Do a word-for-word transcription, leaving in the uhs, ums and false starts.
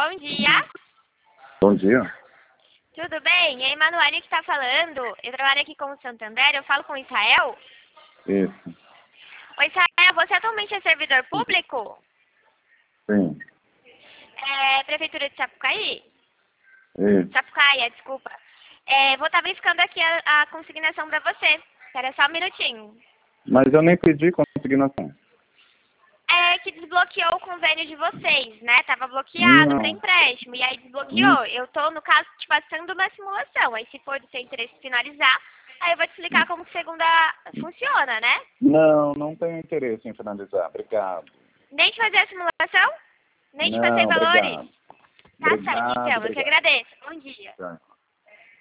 Bom dia. Bom dia. Tudo bem? É a Emanuele que está falando. Eu trabalho aqui com o Santander. Eu falo com o Israel. Isso. Oi, Israel. Você atualmente é servidor público? Sim. É Prefeitura de Sapucaí? Isso. Sapucaia, desculpa. É, vou estar verificando aqui a, a consignação para você. Espera só um minutinho. Mas eu nem pedi consignação. É que desbloqueou o convênio de vocês, né? Tava bloqueado para Não. empréstimo e aí Hum. desbloqueou. Eu tô, no caso, te passando uma simulação. Aí se for do seu interesse finalizar, aí eu vou te explicar como que segunda funciona, né? Não, não tenho interesse em finalizar. Obrigado. Nem te fazer a simulação? Nem te passei Não, valores? obrigado. Tá certo, Obrigado, então. Eu que obrigado. agradeço. Bom dia. Tá.